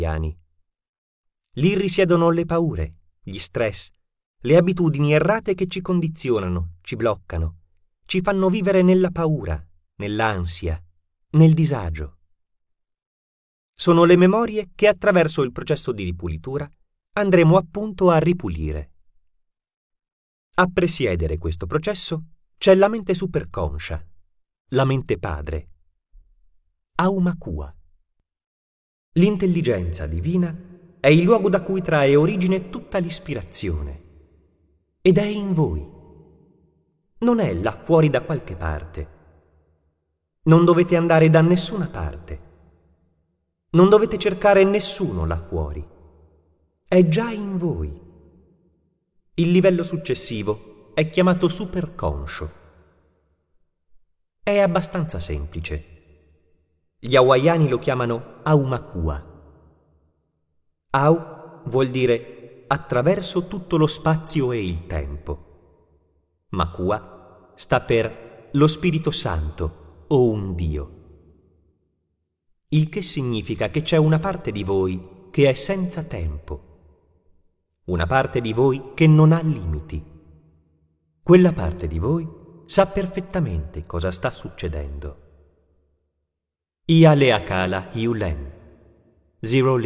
piani. Lì risiedono le paure, gli stress, le abitudini errate che ci condizionano, ci bloccano, ci fanno vivere nella paura, nell'ansia, nel disagio. Sono le memorie che attraverso il processo di ripulitura andremo appunto a ripulire. A presiedere questo processo c'è la mente superconscia, la mente padre, Aumakua. L'intelligenza divina è il luogo da cui trae origine tutta l'ispirazione ed è in voi. Non è là fuori da qualche parte. Non dovete andare da nessuna parte. Non dovete cercare nessuno là fuori. È già in voi. Il livello successivo è chiamato superconscio. È abbastanza semplice. Gli hawaiani lo chiamano Aumakua. Au vuol dire attraverso tutto lo spazio e il tempo. Makua sta per lo Spirito Santo o un Dio. Il che significa che c'è una parte di voi che è senza tempo. Una parte di voi che non ha limiti. Quella parte di voi sa perfettamente cosa sta succedendo. Ia Leakala Hiulen, Zero